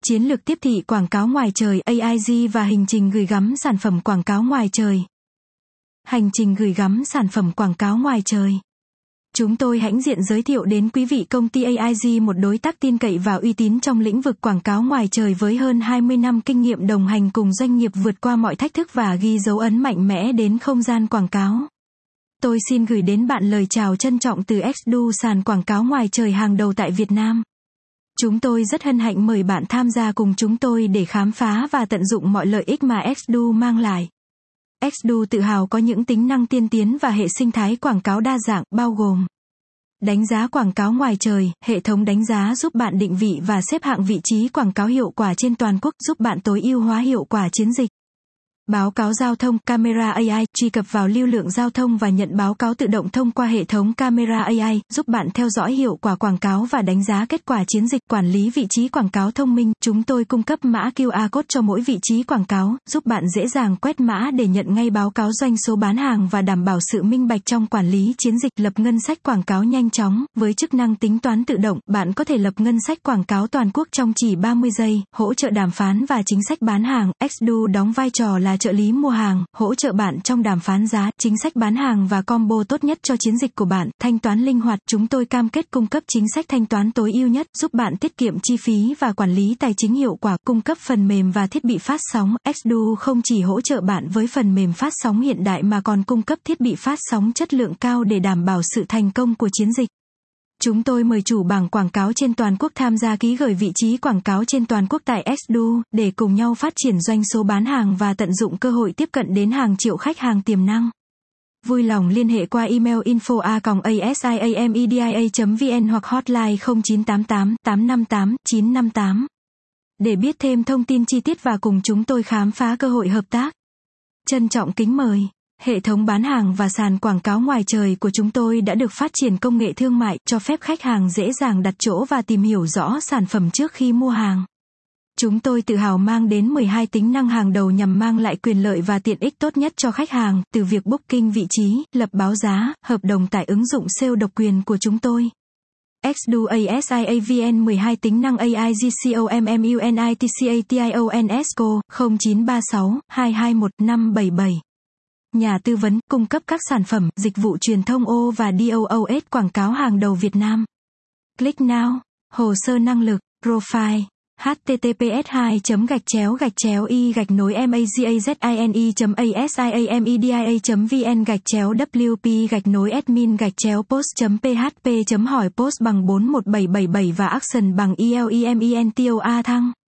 Chiến lược tiếp thị quảng cáo ngoài trời AIG và hành trình gửi gắm sản phẩm quảng cáo ngoài trời. Hành trình gửi gắm sản phẩm quảng cáo ngoài trời. Chúng tôi hãnh diện giới thiệu đến quý vị công ty AIG, một đối tác tin cậy và uy tín trong lĩnh vực quảng cáo ngoài trời với hơn 20 năm kinh nghiệm đồng hành cùng doanh nghiệp vượt qua mọi thách thức và ghi dấu ấn mạnh mẽ đến không gian quảng cáo. Tôi xin gửi đến bạn lời chào trân trọng từ XDO, sàn quảng cáo ngoài trời hàng đầu tại Việt Nam. Chúng tôi rất hân hạnh mời bạn tham gia cùng chúng tôi để khám phá và tận dụng mọi lợi ích mà XDO mang lại. XDO tự hào có những tính năng tiên tiến và hệ sinh thái quảng cáo đa dạng, bao gồm đánh giá quảng cáo ngoài trời, hệ thống đánh giá giúp bạn định vị và xếp hạng vị trí quảng cáo hiệu quả trên toàn quốc, giúp bạn tối ưu hóa hiệu quả chiến dịch. Báo cáo giao thông, camera AI, truy cập vào lưu lượng giao thông và nhận báo cáo tự động thông qua hệ thống camera AI, giúp bạn theo dõi hiệu quả quảng cáo và đánh giá kết quả chiến dịch. Quản lý vị trí quảng cáo thông minh, chúng tôi cung cấp mã QR code cho mỗi vị trí quảng cáo, giúp bạn dễ dàng quét mã để nhận ngay báo cáo doanh số bán hàng và đảm bảo sự minh bạch trong quản lý chiến dịch. Lập ngân sách quảng cáo nhanh chóng, với chức năng tính toán tự động, bạn có thể lập ngân sách quảng cáo toàn quốc trong chỉ 30 giây, hỗ trợ đàm phán và chính sách bán hàng. XDO đóng vai trò là trợ lý mua hàng, hỗ trợ bạn trong đàm phán giá, chính sách bán hàng và combo tốt nhất cho chiến dịch của bạn. Thanh toán linh hoạt, chúng tôi cam kết cung cấp chính sách thanh toán tối ưu nhất, giúp bạn tiết kiệm chi phí và quản lý tài chính hiệu quả. Cung cấp phần mềm và thiết bị phát sóng. XDO không chỉ hỗ trợ bạn với phần mềm phát sóng hiện đại mà còn cung cấp thiết bị phát sóng chất lượng cao để đảm bảo sự thành công của chiến dịch. Chúng tôi mời chủ bảng quảng cáo trên toàn quốc tham gia ký gửi vị trí quảng cáo trên toàn quốc tại XDO, để cùng nhau phát triển doanh số bán hàng và tận dụng cơ hội tiếp cận đến hàng triệu khách hàng tiềm năng. Vui lòng liên hệ qua email info@asiamedia.vn hoặc hotline 0988 858 958 để biết thêm thông tin chi tiết và cùng chúng tôi khám phá cơ hội hợp tác. Trân trọng kính mời. Hệ thống bán hàng và sàn quảng cáo ngoài trời của chúng tôi đã được phát triển công nghệ thương mại, cho phép khách hàng dễ dàng đặt chỗ và tìm hiểu rõ sản phẩm trước khi mua hàng. Chúng tôi tự hào mang đến 12 tính năng hàng đầu nhằm mang lại quyền lợi và tiện ích tốt nhất cho khách hàng, từ việc booking vị trí, lập báo giá, hợp đồng tại ứng dụng sale độc quyền của chúng tôi. XDO ASIAVN 12 tính năng AIGCOMMUNITCATIONSCO 0936 221 577. Nhà tư vấn, cung cấp các sản phẩm, dịch vụ truyền thông O và DOOS quảng cáo hàng đầu Việt Nam. Click Now. Hồ sơ năng lực, Profile. https://magaziamedia.vn/wp/admin-post.php hỏi post bằng 41777 và action bằng ELEMENTOA thăng.